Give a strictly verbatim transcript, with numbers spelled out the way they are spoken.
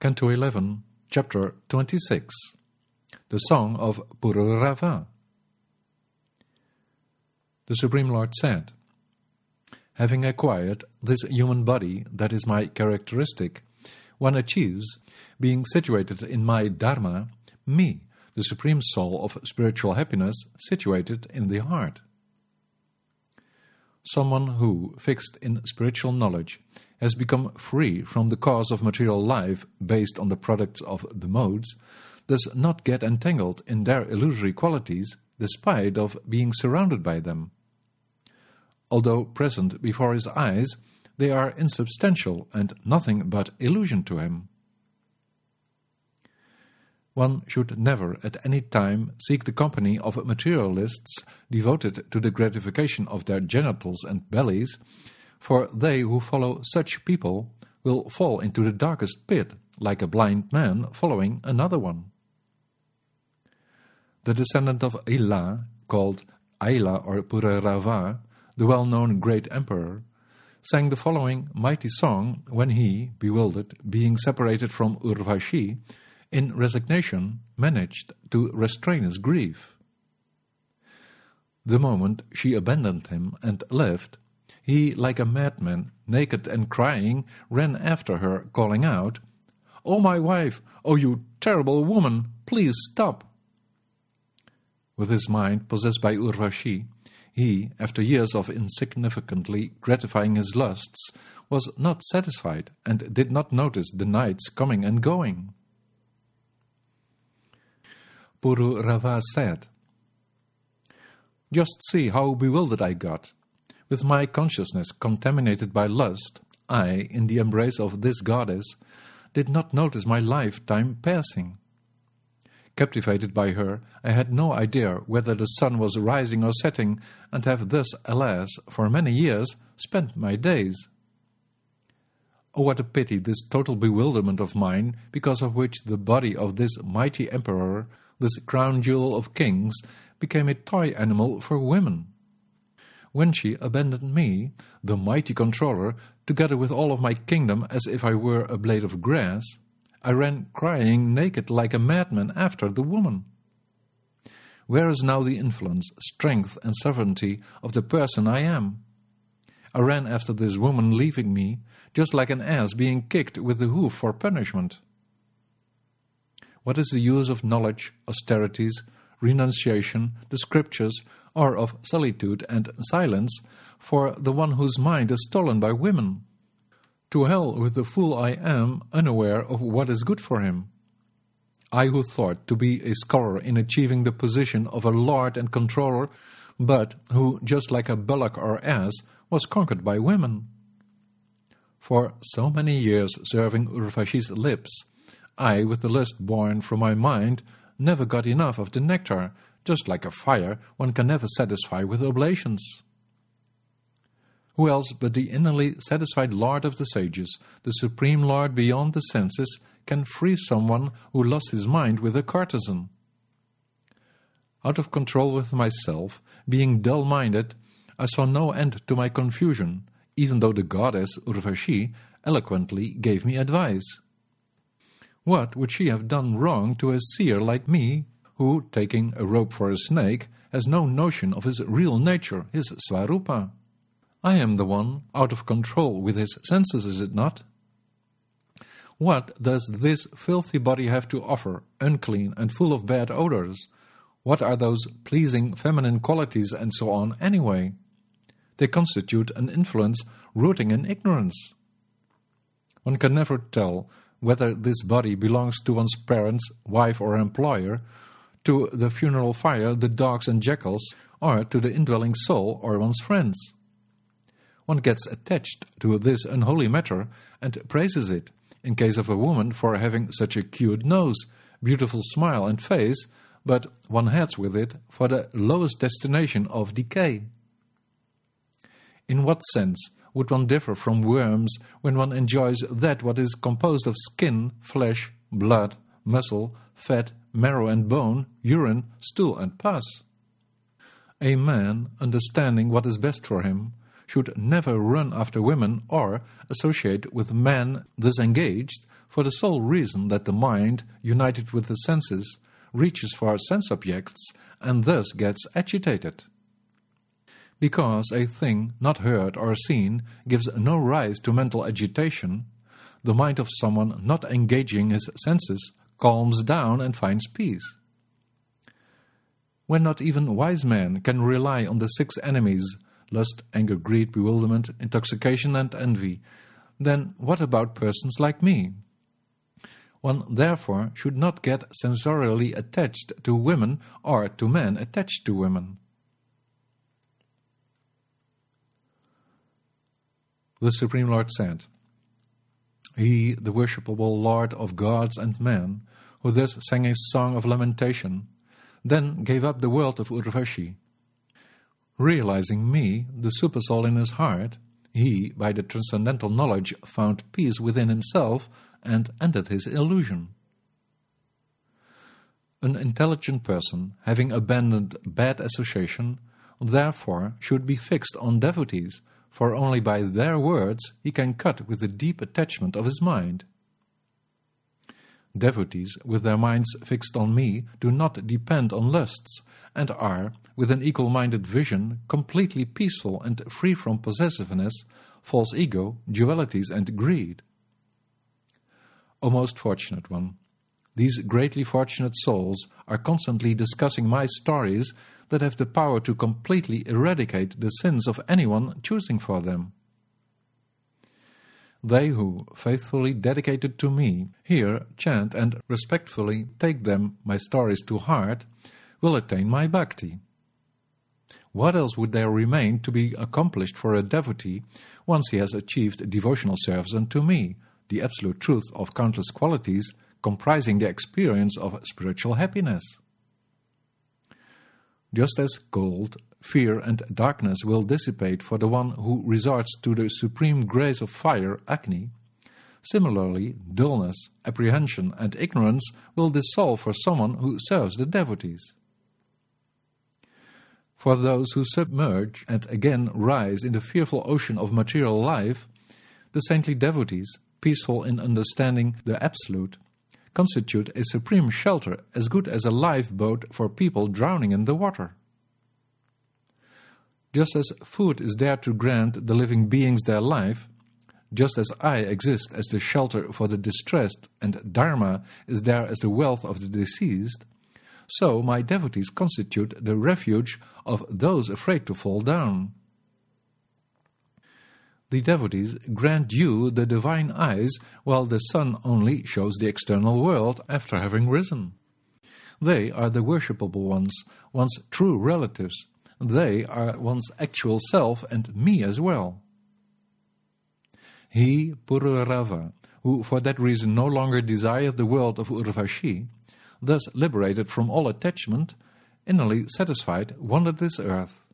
Canto eleven, Chapter twenty-six. The Song of Pururava. The Supreme Lord said, "Having acquired this human body that is my characteristic, one achieves, being situated in my Dharma, me, the Supreme Soul of spiritual happiness, situated in the heart." Someone who, fixed in spiritual knowledge, has become free from the cause of material life based on the products of the modes, does not get entangled in their illusory qualities despite of being surrounded by them. Although present before his eyes, they are insubstantial and nothing but illusion to him. One should never at any time seek the company of materialists devoted to the gratification of their genitals and bellies, for they who follow such people will fall into the darkest pit, like a blind man following another one. The descendant of Ila, called Aila or Pururava, the well-known great emperor, sang the following mighty song when he, bewildered, being separated from Urvashi, in resignation managed to restrain his grief. The moment she abandoned him and left, he, like a madman, naked and crying, ran after her, calling out, "O my wife! O you terrible woman! Please stop!" With his mind possessed by Urvashi, he, after years of insignificantly gratifying his lusts, was not satisfied and did not notice the nights coming and going. Pururava said, "Just see how bewildered I got. With my consciousness contaminated by lust, I, in the embrace of this goddess, did not notice my lifetime passing. Captivated by her, I had no idea whether the sun was rising or setting, and have thus, alas, for many years, spent my days. Oh, what a pity this total bewilderment of mine, because of which the body of this mighty emperor, this crown jewel of kings, became a toy animal for women. When she abandoned me, the mighty controller, together with all of my kingdom as if I were a blade of grass, I ran crying naked like a madman after the woman. Where is now the influence, strength and sovereignty of the person I am? I ran after this woman leaving me, just like an ass being kicked with the hoof for punishment. What is the use of knowledge, austerities, renunciation, the scriptures, or of solitude and silence for the one whose mind is stolen by women? To hell with the fool I am, unaware of what is good for him. I who thought to be a scholar in achieving the position of a lord and controller, but who, just like a bullock or ass, was conquered by women. For so many years serving Urvashi's lips, I, with the lust born from my mind, never got enough of the nectar, just like a fire one can never satisfy with oblations. Who else but the innerly satisfied Lord of the sages, the Supreme Lord beyond the senses, can free someone who lost his mind with a courtesan? Out of control with myself, being dull-minded, I saw no end to my confusion, even though the goddess Urvashi eloquently gave me advice. What would she have done wrong to a seer like me, who, taking a rope for a snake, has no notion of his real nature, his Svarupa? I am the one out of control with his senses, is it not? What does this filthy body have to offer, unclean and full of bad odors? What are those pleasing feminine qualities and so on anyway? They constitute an influence rooting in ignorance. One can never tell whether this body belongs to one's parents, wife or employer, to the funeral fire, the dogs and jackals, or to the indwelling soul or one's friends. One gets attached to this unholy matter and praises it, in case of a woman for having such a cute nose, beautiful smile and face, but one heads with it for the lowest destination of decay. In what sense would one differ from worms when one enjoys that what is composed of skin, flesh, blood, muscle, fat, marrow and bone, urine, stool and pus? A man, understanding what is best for him, should never run after women or associate with men thus engaged, for the sole reason that the mind, united with the senses, reaches for sense objects and thus gets agitated. Because a thing not heard or seen gives no rise to mental agitation, the mind of someone not engaging his senses calms down and finds peace. When not even wise men can rely on the six enemies, lust, anger, greed, bewilderment, intoxication and envy, then what about persons like me? One therefore should not get sensorially attached to women or to men attached to women. The Supreme Lord said, He, the worshipable Lord of gods and men, who thus sang a song of lamentation, then gave up the world of Urvashi. Realizing me, the Supersoul in his heart, he, by the transcendental knowledge, found peace within himself and ended his illusion. An intelligent person, having abandoned bad association, therefore should be fixed on devotees, for only by their words he can cut with the deep attachment of his mind. Devotees, with their minds fixed on me, do not depend on lusts, and are, with an equal-minded vision, completely peaceful and free from possessiveness, false ego, dualities and greed. O most fortunate one, these greatly fortunate souls are constantly discussing my stories that have the power to completely eradicate the sins of anyone choosing for them. They who, faithfully dedicated to me, hear, chant and respectfully take them, my stories, to heart, will attain my bhakti. What else would there remain to be accomplished for a devotee once he has achieved devotional service unto me, the absolute truth of countless qualities comprising the experience of spiritual happiness? Just as cold, fear and darkness will dissipate for the one who resorts to the supreme grace of fire, Agni, similarly dullness, apprehension and ignorance will dissolve for someone who serves the devotees. For those who submerge and again rise in the fearful ocean of material life, the saintly devotees, peaceful in understanding the Absolute, constitute a supreme shelter as good as a lifeboat for people drowning in the water. Just as food is there to grant the living beings their life, just as I exist as the shelter for the distressed and Dharma is there as the wealth of the deceased, so my devotees constitute the refuge of those afraid to fall down. The devotees grant you the divine eyes, while the sun only shows the external world after having risen. They are the worshipable ones, one's true relatives. They are one's actual self and me as well. He, Pururava, who for that reason no longer desired the world of Urvashi, thus liberated from all attachment, innerly satisfied, wandered this earth.